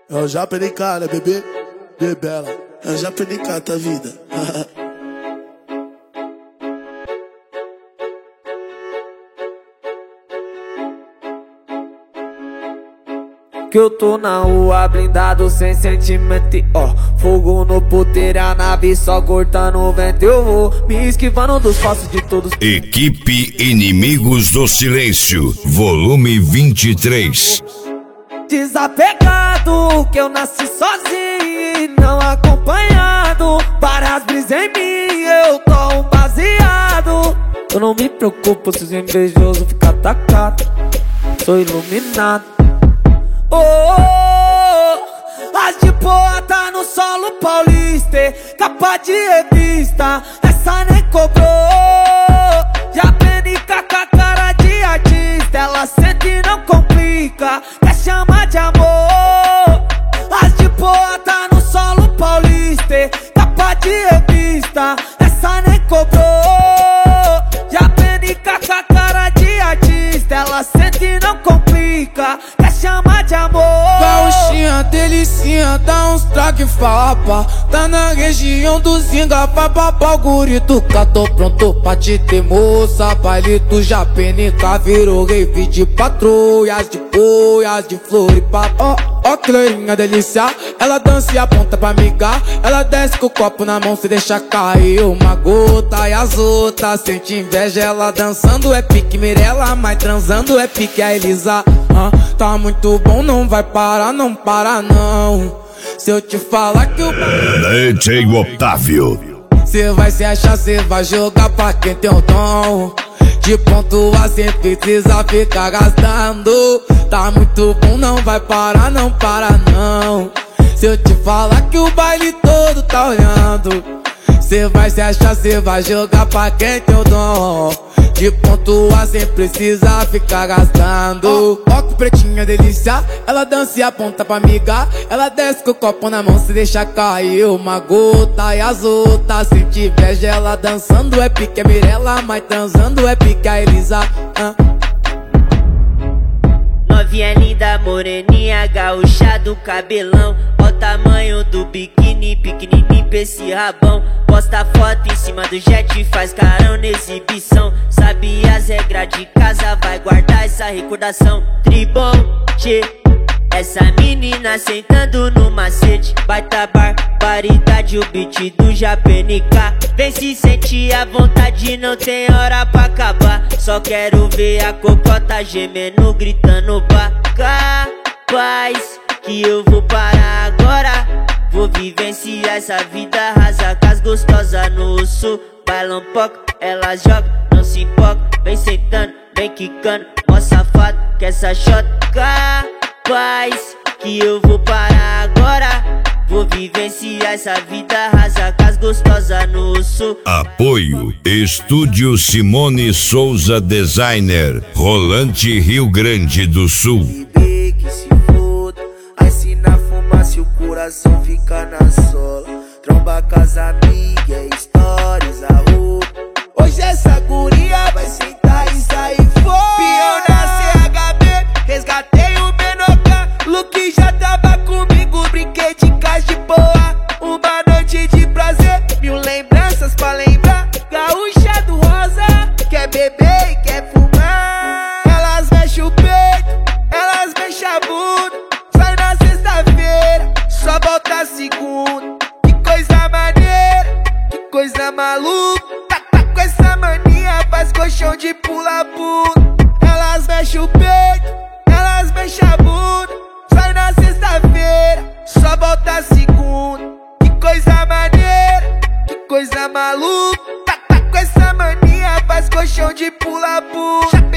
Eu já perdi cara, bebê, bebela. Eu já perdi cara, tá vida. Que eu tô na rua blindado sem sentimento, ó. Fogo no puteiro, a nave só cortando o vento. Eu vou me esquivando dos passos de todos. Equipe Inimigos do Silêncio, volume 23. Desapegado, que eu nasci sozinho e não acompanhado. Várias brisas em mim, eu tô um baseado. Eu não me preocupo se os invejosos ficar atacado. Sou iluminado. Oh, as de boa tá no solo paulista, capa de revista, essa nem cobrou. Já PNK com a cara de artista, ela sente e não complica, quer chamar de amor. As de boa tá no solo paulista, capa de revista, essa nem cobrou. Já PNK com a cara de artista, ela sente e não complica, quer chamar de amor. Gauchinha, delicinha, dá uns traque fapa. Tá na região do Zinga, vai papar o gurituca. Tô pronto pra te ter, moça. Baile do Japenica virou rave de patrulhas, de boias, de floripapo. Ó que loirinha delícia, ela dança e aponta pra amigar. Ela desce com o copo na mão, se deixa cair uma gota. E as outras sente inveja, ela dançando é pique Mirella, mas transando é pique a Elisa. Tá muito bom, não vai parar, não para não. Se eu te falar que o DJ Otávio, cê vai se achar, cê vai jogar pra quem tem o dom de pontuar sem precisar ficar gastando. Tá muito bom, não vai parar, não para não. Se eu te falar que o baile todo tá olhando, cê vai se achar, cê vai jogar pra quem tem o dom de pontuar sem precisar ficar gastando. Ó que pretinha delícia, ela dança e aponta pra amiga. Ela desce com o copo na mão, se deixa cair uma gota. E as outras sente inveja, ela dançando é pique a Mirella, mas transando é pique a Elisa. Novinha linda, moreninha, gaúcha do cabelão. Ó o tamanho do biquíni, pequenininho pra esse rabão. Posta foto em cima do jet, faz carão na exibição. Sabe as regras de casa, vai guardar essa recordação. Tribom, tchê, essa menina sentando no macete. Baita barbaridade, o beat do Japenica. Vem se sentir à vontade, não tem hora pra acabar. Só quero ver a cocota gemendo, gritando pra capaz que eu vou parar agora. Vou vivenciar essa vida rasa com as gostosas no sul. Bailam pouco, elas jogam, não se empolga. Vem sentando, vem quicando, ó safado, que essa shot capaz que eu vou parar agora. Vou vivenciar essa vida rasa com as gostosas no sul. Apoio Estúdio Simone Souza Designer, Rolante, Rio Grande do Sul. Que se foda, assim na fumaça o coração fica na sola. Tromba com as amigas, stories, a roupa. Hoje essa guria vai sentar e sair fora. Pião na CHB, resgatei o Menoca. Luke já tava comigo, brinquei de caixa de boa. Uma noite de prazer, mil lembranças pra lembrar. Gaúcha do rosa, quer beber e quer fumar. Elas mexem o peito, elas mexem a bunda. Sai na sexta-feira, só volta segunda. Que coisa maneira, que coisa maluca. Tá com essa mania, faz colchão de pula-pula. Elas mexem o peito, elas mexem a bunda. Sai na sexta-feira, só volta segunda. Que coisa maneira, que coisa maluca. Tá com essa mania, faz colchão de pula-pula.